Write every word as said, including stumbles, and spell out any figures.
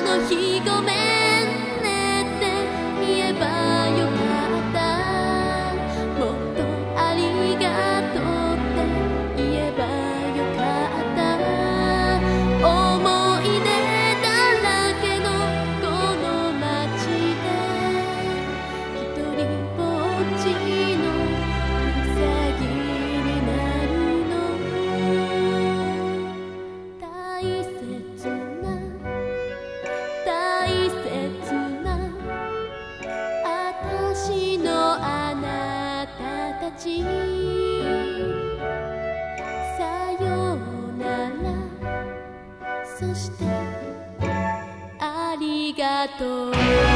の日ごめんねって言えばよかった。もっとありがとうって言えばよかった。思い出だらけのこの街で一人ぼっちのウサギになるの。大切な大切なあたしのあなたたち、さようなら、そしてありがとう。